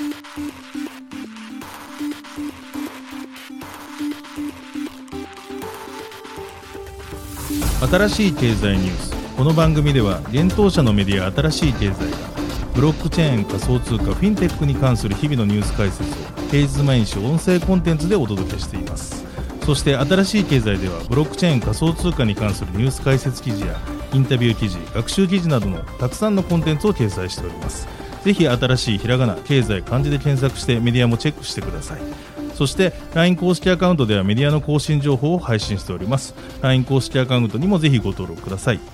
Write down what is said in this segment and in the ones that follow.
新しい経済ニュース。この番組では現当社のメディア新しい経済がブロックチェーン、仮想通貨、フィンテックに関する日々のニュース解説を平日毎日音声コンテンツでお届けしています。そして新しい経済ではブロックチェーン、仮想通貨に関するニュース解説記事やインタビュー記事、学習記事などのたくさんのコンテンツを掲載しております。ぜひ新しいひらがな、経済、漢字で検索してメディアもチェックしてください。そして LINE 公式アカウントではメディアの更新情報を配信しております。 LINE 公式アカウントにもぜひご登録ください。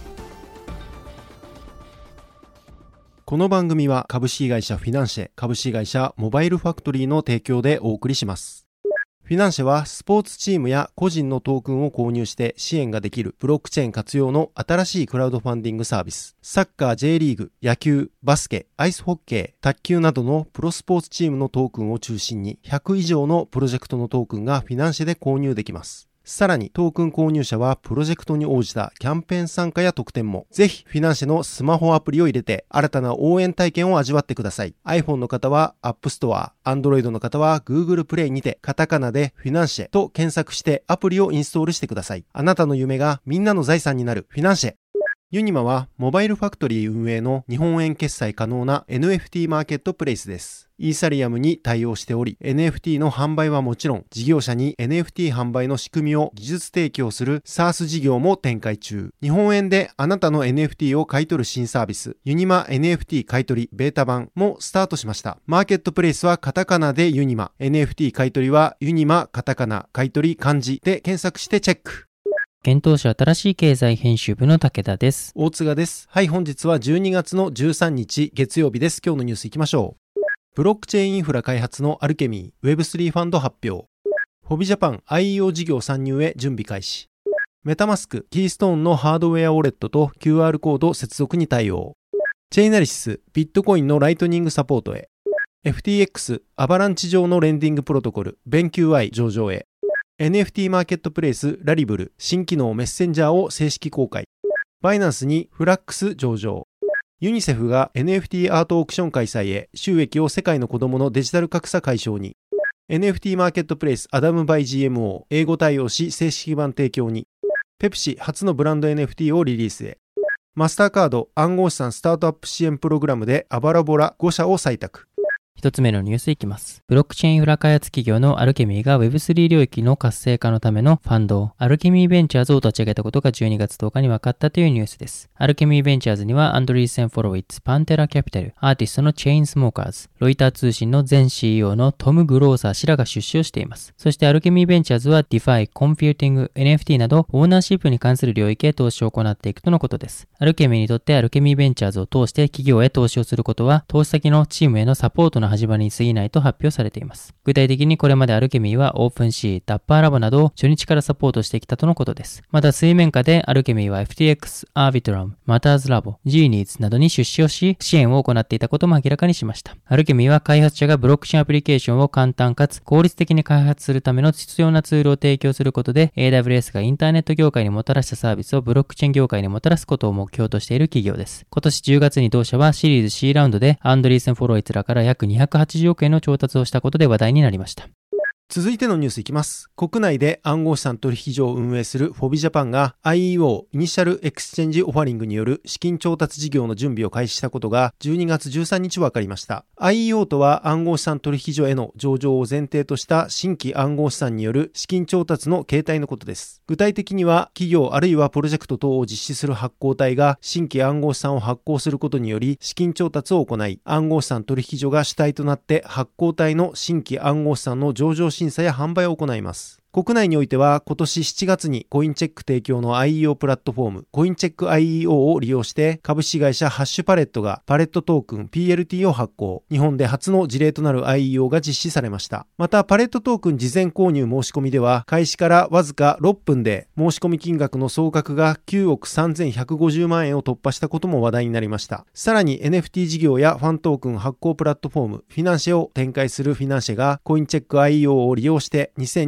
この番組は株式会社フィナンシェ、株式会社モバイルファクトリーの提供でお送りします。フィナンシェはスポーツチームや個人のトークンを購入して支援ができるブロックチェーン活用の新しいクラウドファンディングサービス。サッカー、J リーグ、野球、バスケ、アイスホッケー、卓球などのプロスポーツチームのトークンを中心に100以上のプロジェクトのトークンがフィナンシェで購入できます。さらにトークン購入者はプロジェクトに応じたキャンペーン参加や特典も。ぜひフィナンシェのスマホアプリを入れて新たな応援体験を味わってください。 iPhone の方は App Store、Android の方は Google Play にてカタカナでフィナンシェと検索してアプリをインストールしてください。あなたの夢がみんなの財産になるフィナンシェ。ユニマはモバイルファクトリー運営の日本円決済可能な NFT マーケットプレイスです。イーサリアムに対応しており、 NFT の販売はもちろん、事業者に NFT 販売の仕組みを技術提供する SaaS 事業も展開中。日本円であなたの NFT を買い取る新サービス、ユニマ NFT 買取ベータ版もスタートしました。マーケットプレイスはカタカナでユニマ、NFT 買取はユニマカタカナ、買取漢字で検索してチェック。 現当社新しい経済編集部の武田です。 大塚です。はい、本日は12月の13日月曜日です。今日のニュースいきましょう。ブロックチェーンインフラ開発のアルケミー Web3 ファンド発表。フォビジャパン IEO 事業参入へ準備開始。メタマスクキーストーンのハードウェアウォレットと QR コード接続に対応。チェイナリシスビットコインのライトニングサポートへ。FTX アバランチ上のレンディングプロトコル BenQI 上場へ。NFT マーケットプレイスラリブル新機能メッセンジャーを正式公開。バイナンスにフラックス上場。ユニセフが NFT アートオークション開催へ収益を世界の子供のデジタル格差解消に。NFT マーケットプレイスアダムバイ GMO 英語対応し正式版提供に。ペプシ初のブランド NFT をリリースへ。マスターカード暗号資産スタートアップ支援プログラムでアバラボラ5社を採択。 一つ目のニュースいきます。ブロックチェーンインフラ開発企業のアルケミーが Web3 領域の活性化のためのファンド、アルケミーベンチャーズを立ち上げたことが12月10日に分かったというニュースです。アルケミーベンチャーズにはアンドリーセン・フォロウィッツ、パンテラキャピタル、アーティストのチェインスモーカーズ、ロイター通信の前 CEO のトム・グローサー氏らが出資をしています。そしてアルケミーベンチャーズは DeFi、コンピューティング、NFT などオーナーシップに関する領域へ投資を行っていくとのことです。アルケミーにとってアルケミーベンチャーズを通して企業へ投資をすることは投資先のチームへのサポートの始まりに過ぎないと発表されています。具体的にこれまでアルケミーはオープンシー、ダッパーラボなどを初日からサポートしてきたとのことです。また水面下でアルケミーは FTX、アービトラム、マターズラボ、Genies などに出資をし支援を行っていたことも明らかにしました。アルケミーは開発者がブロックチェーンアプリケーションを簡単かつ効率的に開発するための必要なツールを提供することで AWS がインターネット業界にもたらしたサービスをブロックチェーン業界にもたらすことを目標としている企業です。今年10月に同社はシリーズ C ラウンドでアンドリーセン・フォロイツらから約280億円の調達をしたことで話題になりました。 続いてのニュースいきます。国内で暗号資産取引所を運営するフォビジャパンが IEO イニシャルエクスチェンジオファリングによる資金調達事業の準備を開始したことが12月13日分かりました。IEO とは暗号資産取引所への上場を前提とした新規暗号資産による資金調達の形態のことです。具体的には企業あるいはプロジェクト等を実施する発行体が新規暗号資産を発行することにより資金調達を行い、暗号資産取引所が主体となって発行体の新規暗号資産の上場審査や販売を行います。国内においては今年7月にコインチェック提供の IEO プラットフォームコインチェック IEO を利用して株式会社ハッシュパレットがパレットトークン PLT を発行。日本で初の事例となる IEO が実施されました。またパレットトークン事前購入申し込みでは開始からわずか6分で申し込み金額の総額が9億3150万円を突破したことも話題になりました。さらに NFT 事業やファントークン発行プラットフォームフィナンシェを展開するフィナンシェがコインチェック IEO を利用して2022年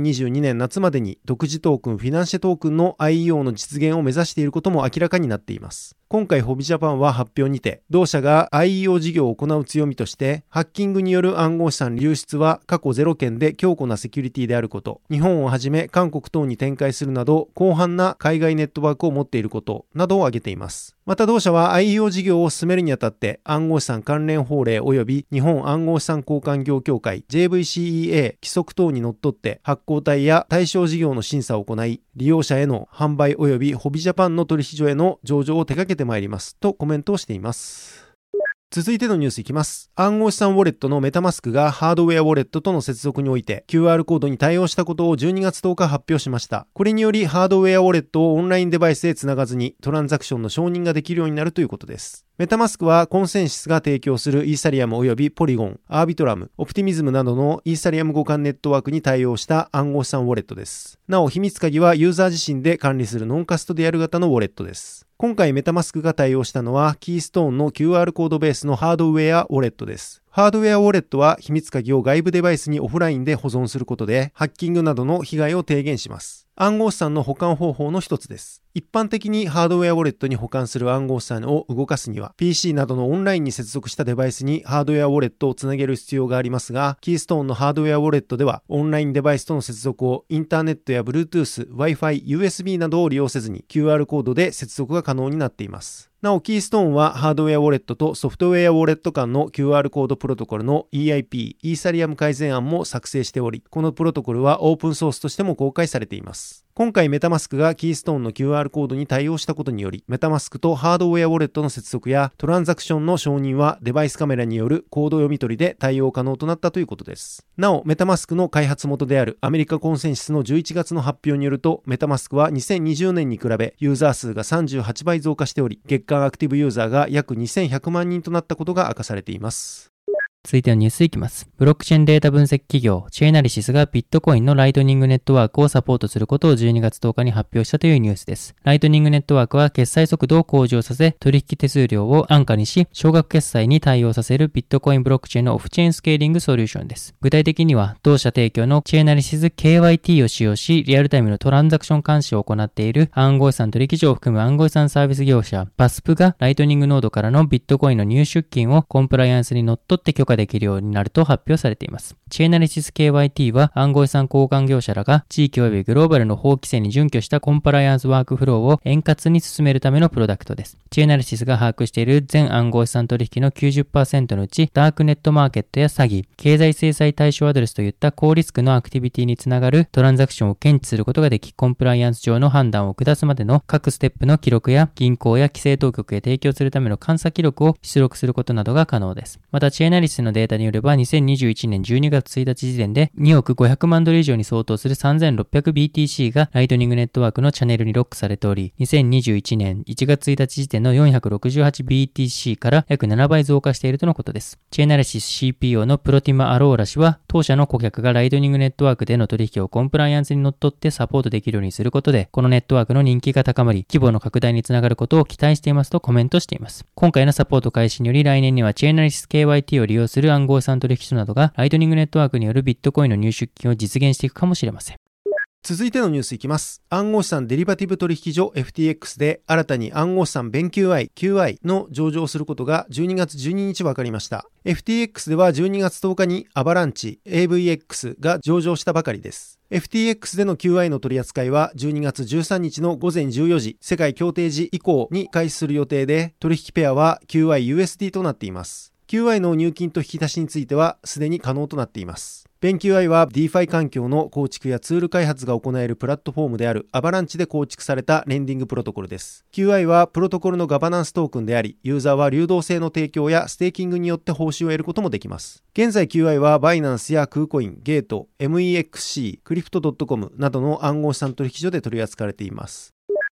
年夏までに独自トークンフィナンシェトークンの IEO の実現を目指していることも明らかになっています。今回ホビジャパンは発表にて、同社が IEO 事業を行う強みとして、ハッキングによる暗号資産流出は過去0件で強固なセキュリティであること、日本をはじめ韓国等に展開するなど広範な海外ネットワークを持っていることなどを挙げています。また同社は IEO 事業を進めるにあたって暗号資産関連法令及び日本暗号資産交換業協会 JVCEA 規則等にのっとって発行体や対象事業の審査を行い、利用者への販売及びホビジャパンの取引所への上場を手掛けてまいりますとコメントをしています。続いてのニュースいきます。暗号資産ウォレットのメタマスクがハードウェアウォレットとの接続において QR コードに対応したことを12月10日発表しました。これによりハードウェアウォレットをオンラインデバイスへつながずにトランザクションの承認ができるようになるということです。メタマスクはコンセンシスが提供するイーサリアム及びポリゴン、アービトラム、オプティミズムなどのイーサリアム互換ネットワークに対応した暗号資産ウォレットです。なお、秘密鍵はユーザー自身で管理するノンカストディアル型のウォレットです。今回メタマスクが対応したのはキーストーンの QR コードベースのハードウェアウォレットです。ハードウェアウォレットは秘密鍵を外部デバイスにオフラインで保存することでハッキングなどの被害を低減します。暗号資産の保管方法の一つです。一般的にハードウェアウォレットに保管する暗号資産を動かすには PC などのオンラインに接続したデバイスにハードウェアウォレットをつなげる必要がありますが、キーストーンのハードウェアウォレットではオンラインデバイスとの接続をインターネットや Bluetooth、Wi-Fi、USB などを利用せずに QR コードで接続が可能になっています。なお、キーストーンはハードウェアウォレットとソフトウェアウォレット間の QR コードプロトコルの EIP、イーサリアム改善案も作成しており、このプロトコルはオープンソースとしても公開されています。今回メタマスクがキーストーンの QR コードに対応したことにより、メタマスクとハードウェアウォレットの接続やトランザクションの承認はデバイスカメラによるコード読み取りで対応可能となったということです。なお、メタマスクの開発元であるアメリカコンセンシスの11月の発表によると、メタマスクは2020年に比べユーザー数が38倍増加しており、月間アクティブユーザーが約2100万人となったことが明かされています。 続いてのニュースいきます。ブロックチェーンデータ分析企業チェーナリシスがビットコインのライトニングネットワークをサポートすることを12月10日に発表したというニュースです。ライトニングネットワークは決済速度を向上させ、取引手数料を安価にし、少額決済に対応させるビットコインブロックチェーンのオフチェーンスケーリングソリューションです。具体的には、同社提供のチェーナリシス KYT を使用し、リアルタイムのトランザクション監視を行っている暗号資産取引所を含む暗号資産サービス業者バスプがライトニングノードからのビットコインの入出金をコンプライアンスにのっとって許可できるようになると発表されています。チェーナリシス KYT は暗号資産交換業者らが地域及びグローバルの法規制に準拠したコンプライアンスワークフローを円滑に進めるためのプロダクトです。チェーナリシスが把握している全暗号資産取引の 90% のうちダークネットマーケットや詐欺、経済制裁対象アドレスといった高リスクのアクティビティにつながるトランザクションを検知することができ、コンプライアンス上の判断を下すまでの各ステップの記録や銀行や規制当局へ提供するための監査記録を出力することなどが可能です。またチェーナリシスのデータによれば2021年12月1日時点で2億500万ドル以上に相当する 3600BTC がライトニングネットワークのチャンネルにロックされており、2021年1月1日時点の 468BTC から約7倍増加しているとのことです。チェーナリシス CPO のプロティマ・アローラ氏は、当社の顧客がライトニングネットワークでの取引をコンプライアンスにのっとってサポートできるようにすることで、このネットワークの人気が高まり、規模の拡大につながることを期待していますとコメントしています。今回のサポート開始により、来年にはチェーナリシス KYT を利用する暗号資産取引所などがライトニングネットワークによるビットコインの入出金を実現していくかもしれません。 続いてのニュースいきます。暗号資産デリバティブ取引所 FTX で新たに暗号資産弁 QI の上場することが12月12日分かりました。FTX では12月10日にアバランチ AVX が上場したばかりです。FTX での QI の取り扱いは12月13日の午前14時、世界協定時以降に開始する予定で、取引ペアは QIUSD となっています。QI の入金と引き出しについてはすでに可能となっています。弁 QI は DeFi 環境の構築やツール開発が行えるプラットフォームであるアバランチで構築されたレンディングプロトコルです。QI はプロトコルのガバナンストークンであり、ユーザーは流動性の提供やステーキングによって報酬を得ることもできます。現在 QI はバイナンスやクーコイン、ゲート、MEXC、Crypto.com などの暗号資産取引所で取り扱われています。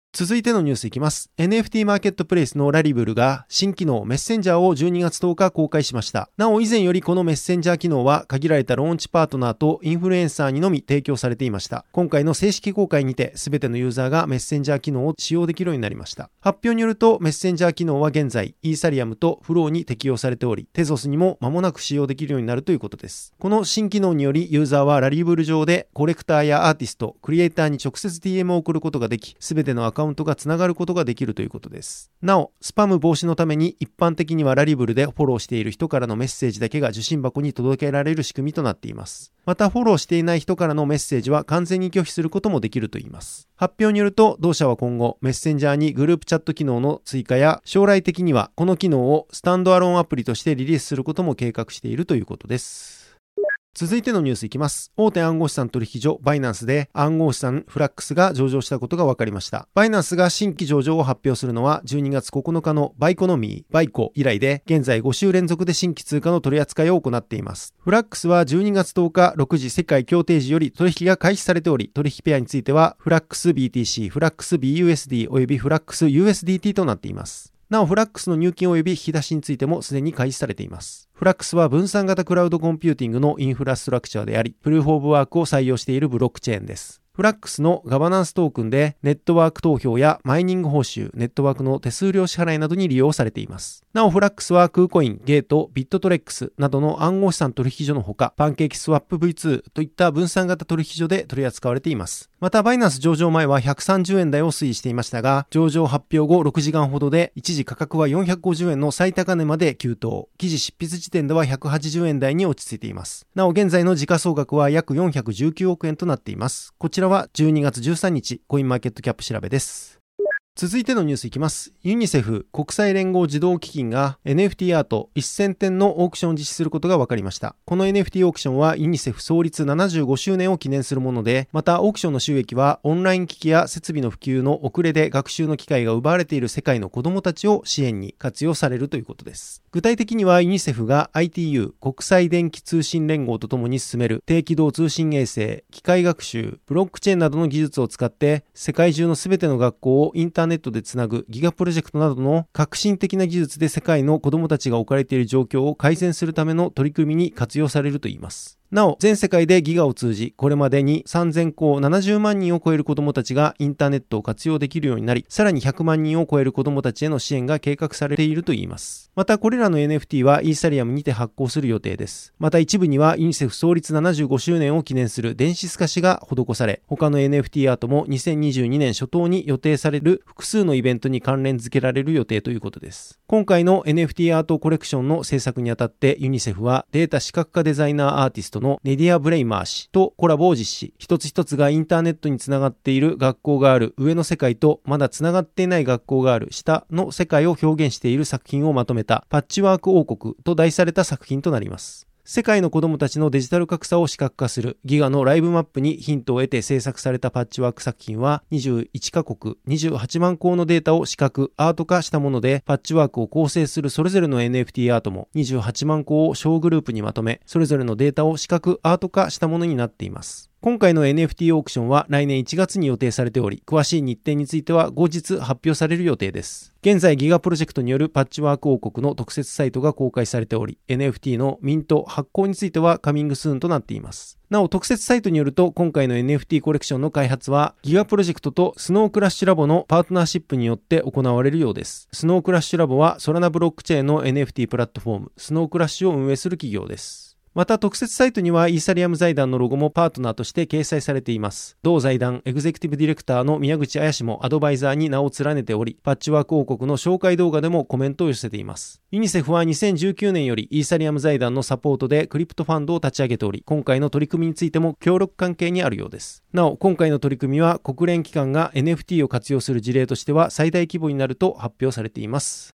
続いてのニュースいきます。NFT マーケットプレイスのラリブルが新機能メッセンジャーを12月10日公開しました。なお以前よりこのメッセンジャー機能は限られたローンチパートナーとインフルエンサーにのみ提供されていました。今回の正式公開にて全てのユーザーがメッセンジャー機能を使用できるようになりました。発表によるとメッセンジャー機能は現在イーサリアムとフローに適用されており、テゾスにも間もなく使用できるようになるということです。この新機能によりユーザーはラリブル上でコレクターやアーティスト、クリエイターに直接 DM を送ることができ、全てのアカウントがつながることができるということです。なお、スパム防止のために一般的にはラリブルでフォローしている人からのメッセージだけが受信箱に届けられる仕組みとなっています。またフォローしていない人からのメッセージは完全に拒否することもできるといいます。発表によると同社は今後メッセンジャーにグループチャット機能の追加や将来的にはこの機能をスタンドアローンアプリとしてリリースすることも計画しているということです。続いてのニュースいきます。大手暗号資産取引所バイナンスで暗号資産フラックスが上場したことが分かりました。バイナンスが新規上場を発表するのは12月9日のバイコノミー、バイコ以来で、現在5週連続で新規通貨の取り扱いを行っています。フラックスは12月10日6時世界協定時より取引が開始されており、取引ペアについてはフラックス BTC、フラックス BUSD およびフラックス USDT となっています。なお、フラックスの入金及び引き出しについてもすでに開始されています。フラックスは分散型クラウドコンピューティングのインフラストラクチャーであり、プルーフオブワークを採用しているブロックチェーンです。フラックスのガバナンストークンでネットワーク投票やマイニング報酬、ネットワークの手数料支払いなどに利用されています。なおフラックスはクーコイン、ゲート、ビットトレックスなどの暗号資産取引所のほか、パンケーキスワップ V2 といった分散型取引所で取り扱われています。またバイナンス上場前は130円台を推移していましたが、上場発表後6時間ほどで一時価格は450円の最高値まで急騰。記事執筆時点では180円台に落ち着いています。なお現在の時価総額は約419億円となっています。こちらは12月13日コインマーケットキャップ調べです。続いてのニュースいきます。ユニセフ国際連合児童基金が NFT アート1000点のオークションを実施することが分かりました。この NFT オークションはユニセフ創立75周年を記念するもので、またオークションの収益はオンライン機器や設備の普及の遅れで学習の機会が奪われている世界の子どもたちを支援に活用されるということです。具体的にはユニセフが ITU 国際電気通信連合とともに進める低軌道通信衛星、機械学習、ブロックチェーンなどの技術を使って世界中のすべての学校をインターネットでつなぐギガプロジェクトなどの革新的な技術で世界の子どもたちが置かれている状況を改善するための取り組みに活用されるといいます。なお、全世界でギガを通じ、これまでに3000校70万人を超える子どもたちがインターネットを活用できるようになり、さらに100万人を超える子どもたちへの支援が計画されているといいます。また、これらの NFT はイーサリアムにて発行する予定です。また、一部にはユニセフ創立75周年を記念する電子透かしが施され、他の NFT アートも2022年初頭に予定される複数のイベントに関連付けられる予定ということです。今回の NFT アートコレクションの制作にあたってユニセフはデータ視覚化デザイナーアーティストのネディア・ブレイマー氏とコラボを実施。一つ一つがインターネットにつながっている学校がある上の世界とまだつながっていない学校がある下の世界を表現している作品をまとめたパッチワーク王国と題された作品となります。世界の子どもたちのデジタル格差を視覚化するギガのライブマップにヒントを得て制作されたパッチワーク作品は21カ国28万項のデータを視覚アート化したもので、パッチワークを構成するそれぞれの NFT アートも28万項を小グループにまとめ、それぞれのデータを視覚アート化したものになっています。今回の NFT オークションは来年1月に予定されており、詳しい日程については後日発表される予定です。現在ギガプロジェクトによるパッチワーク王国の特設サイトが公開されており、NFT のミント発行についてはカミングスーンとなっています。なお特設サイトによると、今回の NFT コレクションの開発はギガプロジェクトとスノークラッシュラボのパートナーシップによって行われるようです。スノークラッシュラボはソラナブロックチェーンの NFT プラットフォームスノークラッシュを運営する企業です。また特設サイトにはイーサリアム財団のロゴもパートナーとして掲載されています。同財団エグゼクティブディレクターの宮口彩氏もアドバイザーに名を連ねており、パッチワーク王国の紹介動画でもコメントを寄せています。ユニセフは2019年よりイーサリアム財団のサポートでクリプトファンドを立ち上げており、今回の取り組みについても協力関係にあるようです。なお今回の取り組みは国連機関が NFT を活用する事例としては最大規模になると発表されています。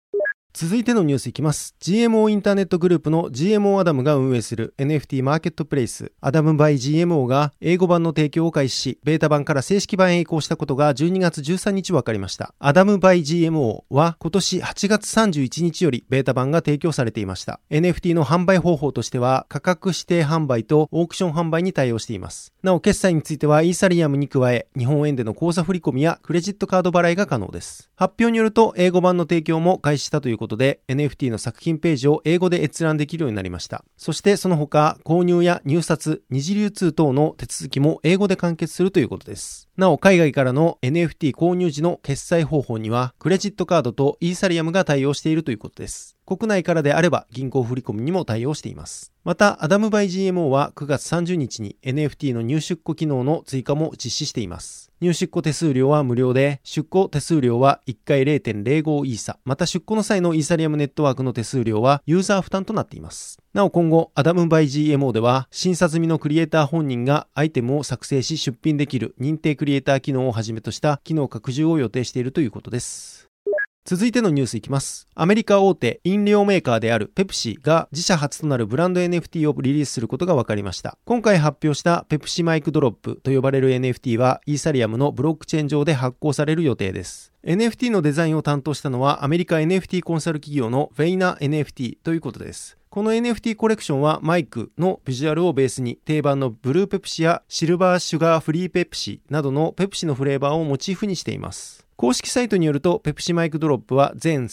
続いてのニュースいきます。GMO インターネットグループの GMO アダムが運営する NFT マーケットプレイスアダム by GMO が英語版の提供を開始し、ベータ版から正式版へ移行したことが12月13日分かりました。アダム by GMO は今年8月31日よりベータ版が提供されていました。NFT の販売方法としては価格指定販売とオークション販売に対応しています。なお決済についてはイーサリアムに加え、日本円での口座振込やクレジットカード払いが可能です。発表によると英語版の提供も開始したということで NFT の作品ページを英語で閲覧できるようになりました。そしてその他購入や入札、二次流通等の手続きも英語で完結するということです。なお海外からの NFT 購入時の決済方法にはクレジットカードとイーサリアムが対応しているということです。国内からであれば銀行振込にも対応しています。また、アダム by GMO は9月30日に NFT の入出庫機能の追加も実施しています。入出庫手数料は無料で、出庫手数料は1回 0.05 イーサ、また出庫の際のイーサリアムネットワークの手数料はユーザー負担となっています。なお今後、アダム by GMO では、審査済みのクリエイター本人がアイテムを作成し出品できる認定クリエイター機能をはじめとした機能拡充を予定しているということです。続いてのニュースいきます。アメリカ大手飲料メーカーであるペプシが自社初となるブランド NFT をリリースすることが分かりました。今回発表したペプシマイクドロップと呼ばれる NFT はイーサリアムのブロックチェーン上で発行される予定です。NFT のデザインを担当したのはアメリカ NFT コンサル企業のフェイナ NFT ということです。この NFT コレクションはマイクのビジュアルをベースに定番のブルーペプシやシルバーシュガーフリーペプシなどのペプシのフレーバーをモチーフにしています。公式サイトによるとペプシマイクドロップは全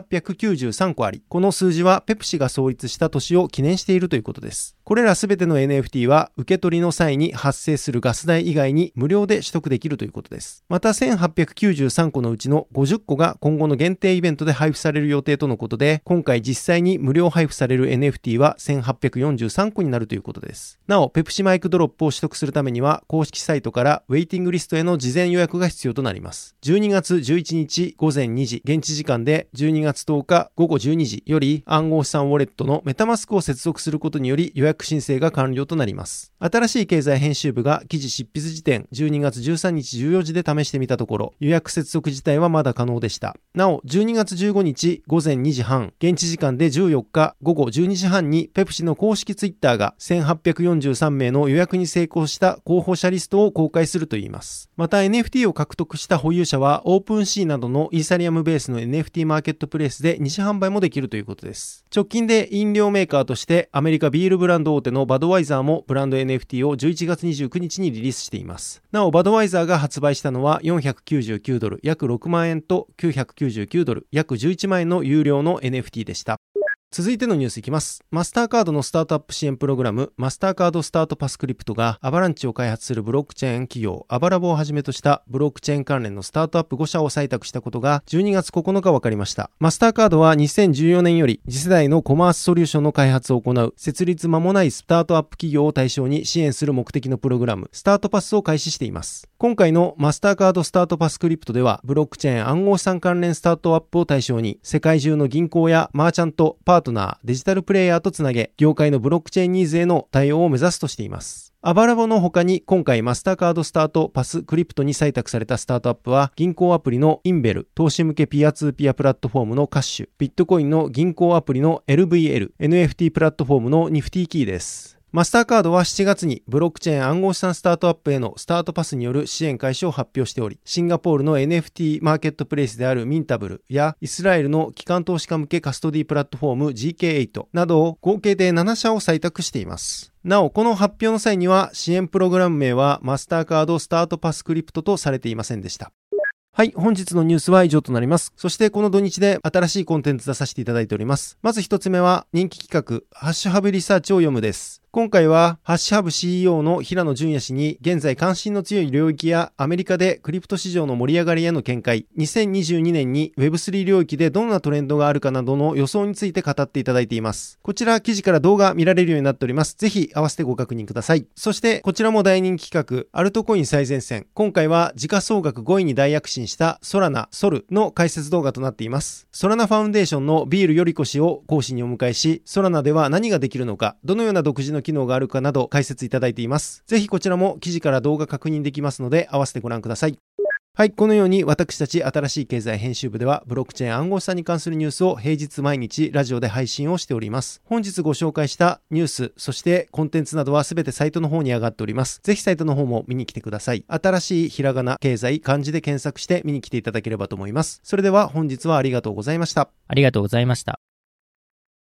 1893個あり、この数字はペプシが創立した年を記念しているということです。これらすべての NFT は受け取りの際に発生するガス代以外に無料で取得できるということです。また1893個のうちの50個が今後の限定イベントで配布される予定とのことで、今回実際に無料配布される NFT は1843個になるということです。なおペプシマイクドロップを取得するためには公式サイトからウェイティングリストへの事前予約が必要となります。12月11日午前2時現地時間で12月10日午後12時より暗号資産ウォレットのメタマスクを接続することにより予約申請が完了となります。新しい経済編集部が記事執筆時点12月13日14時で試してみたところ、予約接続自体はまだ可能でした。なお12月15日午前2時半現地時間で14日午後12時半にペプシの公式ツイッターが1843名の予約に成功した候補者リストを公開するといいます。また NFT を獲得した保有者はオープンシーなどのイーサリアムベースの NFT マーケットプレイスで二次販売もできるということです。直近で飲料メーカーとしてアメリカビールブランド大手のバドワイザーもブランド NFT を11月29日にリリースしています。なおバドワイザーが発売したのは499ドル約6万円と999ドル約11万円の有料の NFT でした。続いてのニュースいきます。マスターカードのスタートアップ支援プログラムマスターカードスタートパスクリプトがアバランチを開発するブロックチェーン企業アバラボをはじめとしたブロックチェーン関連のスタートアップ5社を採択したことが12月9日分かりました。マスターカードは2014年より次世代のコマースソリューションの開発を行う設立間もないスタートアップ企業を対象に支援する目的のプログラムスタートパスを開始しています。今回のマスターカードスタートパスクリプトではブロックチェーン暗号資産関連スタートアップを対象に世界中の銀行やマーチャント、パートナー、デジタルプレイヤーとつなげ業界のブロックチェーンニーズへの対応を目指すとしています。アバラボの他に今回マスターカードスタートパスクリプトに採択されたスタートアップは銀行アプリのインベル、投資向けピアツーピアプラットフォームのカッシュ、ビットコインの銀行アプリの LVL、NFT プラットフォームのニフティキーです。マスターカードは7月にブロックチェーン暗号資産スタートアップへのスタートパスによる支援開始を発表しており、シンガポールの NFT マーケットプレイスであるミンタブルやイスラエルの機関投資家向けカストディプラットフォーム GK8 などを合計で7社を採択しています。なお、この発表の際には支援プログラム名はマスターカードスタートパスクリプトとされていませんでした。はい、本日のニュースは以上となります。そしてこの土日で新しいコンテンツ出させていただいております。まず一つ目は人気企画、ハッシュハブリサーチを読むです。今回はハッシュハブ CEO の平野純也氏に現在関心の強い領域やアメリカでクリプト市場の盛り上がりへの見解、2022年に Web3 領域でどんなトレンドがあるかなどの予想について語っていただいています。こちら記事から動画見られるようになっております。ぜひ合わせてご確認ください。そしてこちらも大人気企画、アルトコイン最前線。今回は時価総額5位に大躍進したソラナ、ソルの解説動画となっています。ソラナファウンデーションのビールよりこ氏を講師にお迎えし、ソラナでは何ができるのか、どのような独自の機能があるかなど解説いただいています。ぜひこちらも記事から動画確認できますので合わせてご覧ください。 はい、このように私たち新しい経済編集部ではブロックチェーン暗号資産に関するニュースを平日毎日ラジオで配信をしております。本日ご紹介したニュース、そしてコンテンツなどはすべてサイトの方に上がっております。ぜひサイトの方も見に来てください。新しいひらがな経済漢字で検索して見に来ていただければと思います。それでは本日はありがとうございました。 ありがとうございました。